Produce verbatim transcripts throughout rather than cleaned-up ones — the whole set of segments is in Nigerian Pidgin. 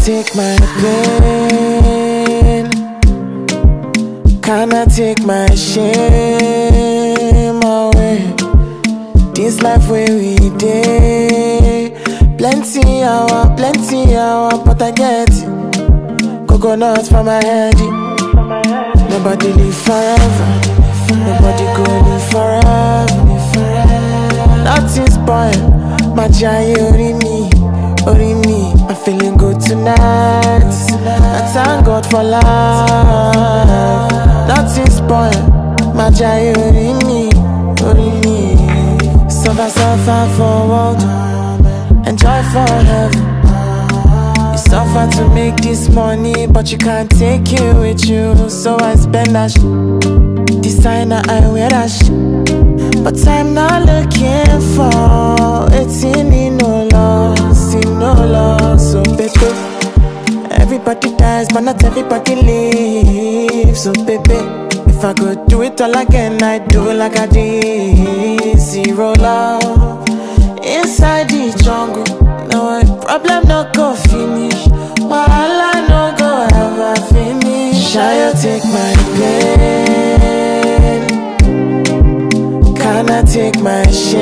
take my pain? Can I take my shame away? This life where we day, plenty hour, plenty hour, but I get coconuts for my head. Nobody live forever, nobody go live forever. Nothing spoil, my giant ori me, ori me. I'm feeling good tonight. I thank God for life. Nothing spoil, my giant ori me, ori me. Suffer, suffer for world, enjoy for heaven. You suffer to make this money, but you can't take it with you. So I spend that shit, designer, I wear that shit. But I'm not looking for it's in no loss, in no loss. So baby, everybody dies, but not everybody lives. So baby, if I could do it all again, I'd do it like I did. Zero love inside the jungle. No problem, no go finish. Wahala no go ever finish. Shall you take my pain? Can I take my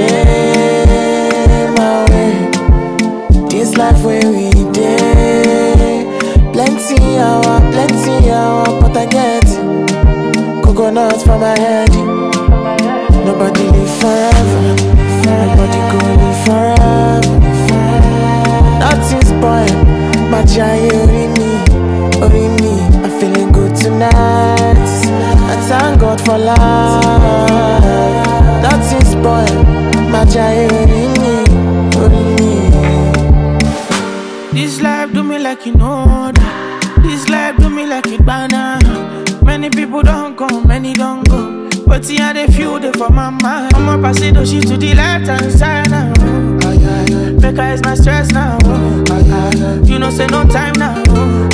shame away? This life where we day, plenty hour, plenty hour, but I get coconuts for my head. Nobody live forever, nobody go live forever. Nothing spoil, my giant ori me, ori me. I'm feeling good tonight. I thank God for life. Nothing spoil, my giant ori me, ori me. This life do me like you know that. This life do me like it banana. Many people don't come, many don't go. But here they feel they for my mind. I'm up, I see those shit to the left hand side now. Make I is my stress now. You know say no time now.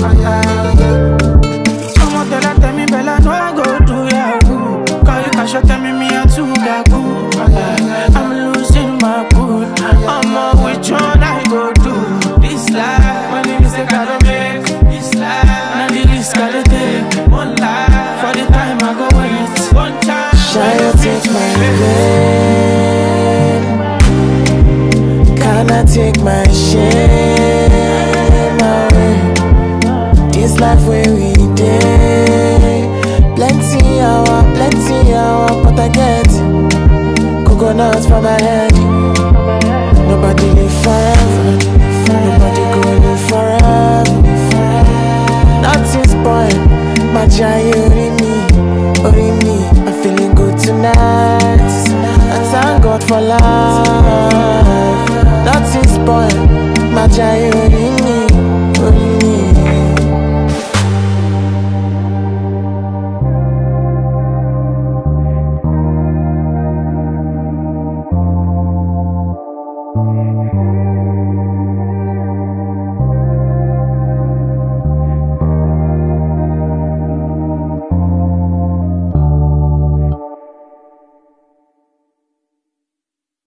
Someone tell her, tell me Bella, no I go do ya. Call you cash, tell me me and two gaku. I'm losing my cool. I'm a which one I go do. This life, when it is the gotta make. This life, now the risk gotta take. One life, for the time I go wait. One time, shall you take my pain? Can I take my shame away? This life where we day, plenty hour, plenty hour, but I get coconuts for my head. Nobody live forever, nobody go live forever. Nothing spoil, my giant ori me, ori me. I'm feeling good tonight. I thank God for life. Nothing spoil, my giant ori me.